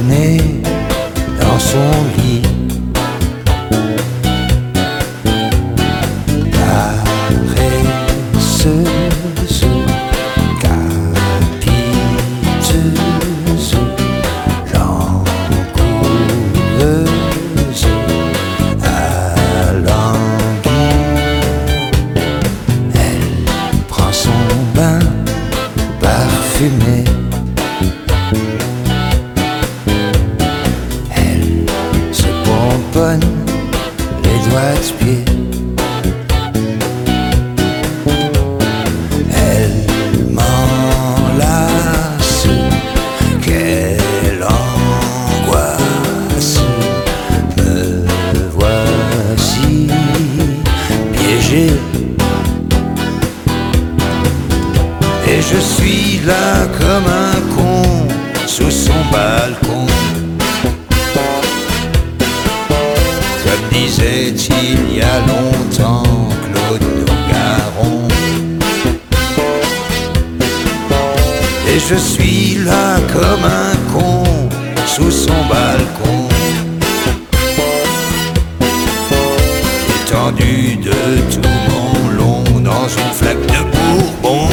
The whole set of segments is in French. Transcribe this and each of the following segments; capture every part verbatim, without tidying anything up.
traîner dans son lit. Paresseuse, capiteuse, langoureuse, alanguie, elle prend son bain parfumé. Elle se pomponne les doigts de pied. Elle m'enlace, quelle angoisse. Me voici piégé. Et je suis là comme un con sous son balcon. Comme disait il y a longtemps Claude Nogaron. Et je suis là comme un con sous son balcon, étendu de tout mon long dans une flaque de bourbon.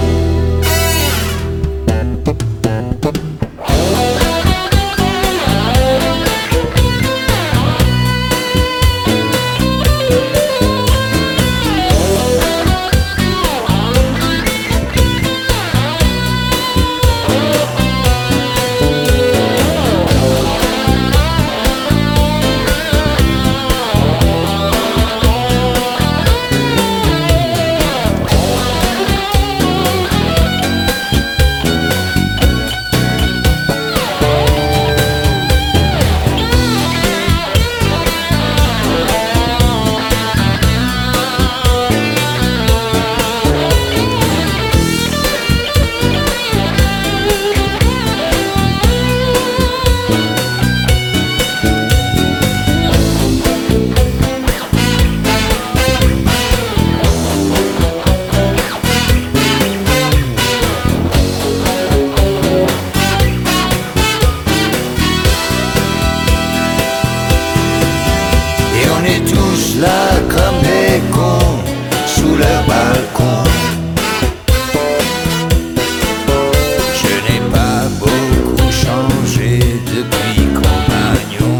On est tous là comme des cons sous leur balcon. Je n'ai pas beaucoup changé depuis Cro-Magnon.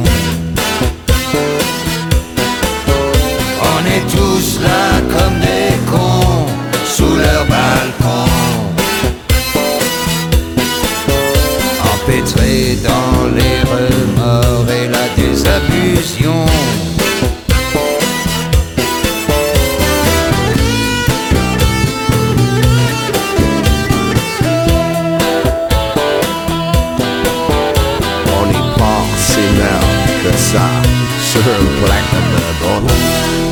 On est tous là comme des cons sous leur balcon, empêtrés dans les remords et la désabustion. Ça, sur un plaque de bordel.